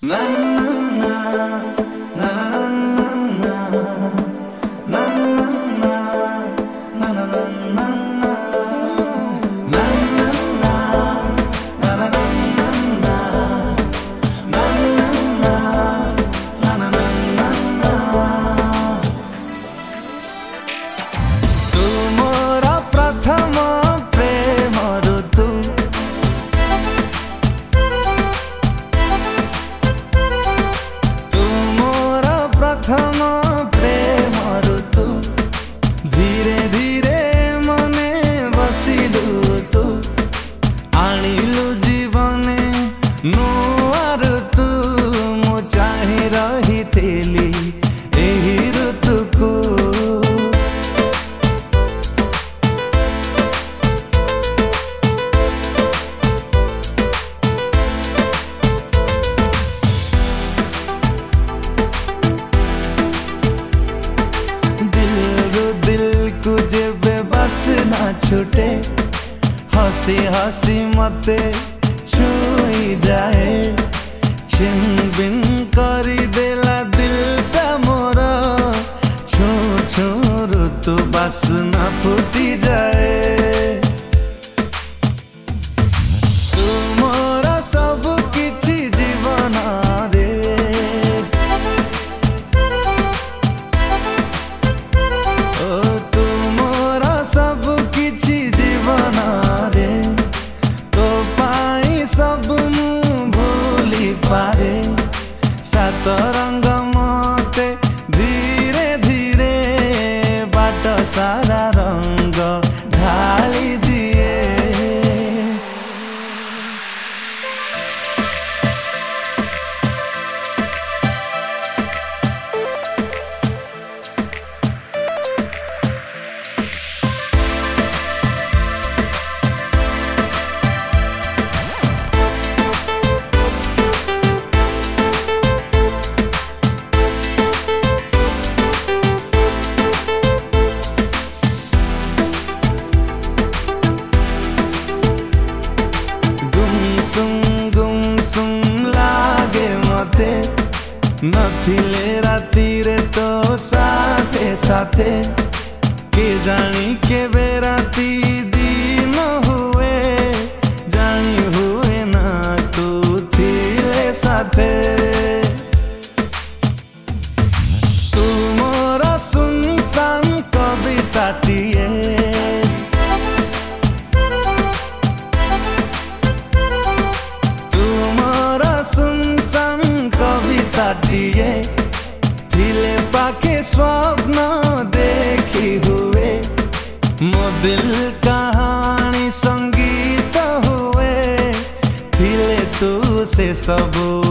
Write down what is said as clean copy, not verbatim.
प्रथम प्रेम ऋतु धीरे धीरे मने बसिलु तू आणिलु जीवने नुआ ऋतु मु चाहि रहिथिली एही ऋतुकू बस ना छूटे हसी हसी मते छुई जाए छिन बिन करी देला दिल ता मोर छू छू ऋतु बस ना फूटी जाए तू मोर सब किछि जीवन रे सब किछि जीवन रे तो पाई सब भूली पारे सात रंग मते धीरे धीरे बाट सारा रंग ढाली दिए गुमसुम लागे मते नथिले राती रे तो साथे साथे के जानी के बेराती दिन हुए जानी हुए ना तू थिले साथे तू मोरा सुनसान कविताटिए सुनसान कविताटिए थिले पाके स्वप्न देखी हुए मो दिल कहानी संगीत हुए थिले तू से सबू